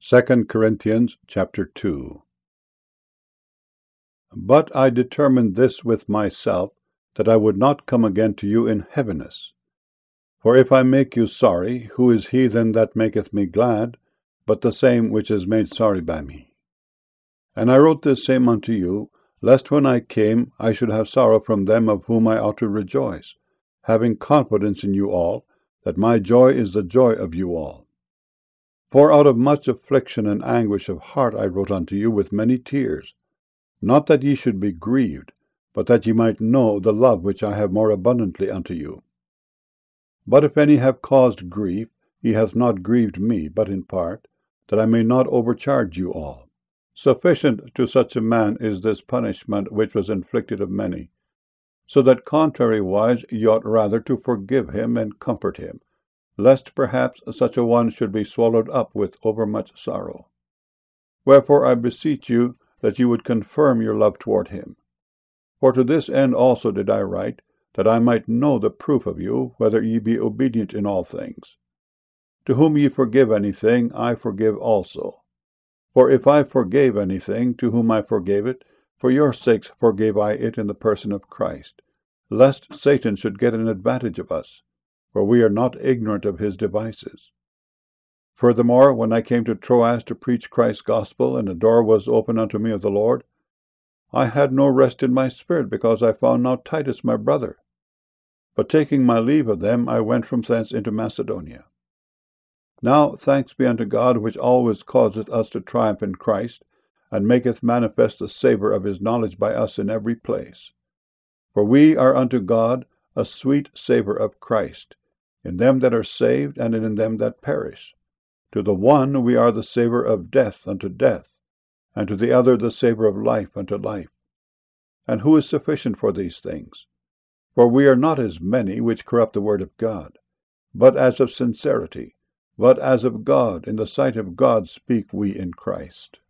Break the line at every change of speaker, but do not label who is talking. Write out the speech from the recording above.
2 Corinthians chapter 2. But I determined this with myself, that I would not come again to you in heaviness. For if I make you sorry, who is he then that maketh me glad, but the same which is made sorry by me? And I wrote this same unto you, lest when I came I should have sorrow from them of whom I ought to rejoice, having confidence in you all, that my joy is the joy of you all. For out of much affliction and anguish of heart I wrote unto you with many tears, not that ye should be grieved, but that ye might know the love which I have more abundantly unto you. But if any have caused grief, he hath not grieved me, but in part, that I may not overcharge you all. Sufficient to such a man is this punishment which was inflicted of many, so that contrariwise ye ought rather to forgive him and comfort him, lest perhaps such a one should be swallowed up with overmuch sorrow. Wherefore I beseech you that ye would confirm your love toward him. For to this end also did I write, that I might know the proof of you, whether ye be obedient in all things. To whom ye forgive anything, I forgive also. For if I forgave anything, to whom I forgave it, for your sakes forgave I it in the person of Christ, lest Satan should get an advantage of us, for we are not ignorant of his devices. Furthermore, when I came to Troas to preach Christ's gospel, and a door was opened unto me of the Lord, I had no rest in my spirit, because I found not Titus my brother. But taking my leave of them, I went from thence into Macedonia. Now thanks be unto God, which always causeth us to triumph in Christ, and maketh manifest the savour of his knowledge by us in every place. For we are unto God a sweet savour of Christ, in them that are saved, and in them that perish. To the one we are the savour of death unto death, and to the other the savour of life unto life. And who is sufficient for these things? For we are not as many which corrupt the word of God, but as of sincerity, but as of God, in the sight of God speak we in Christ.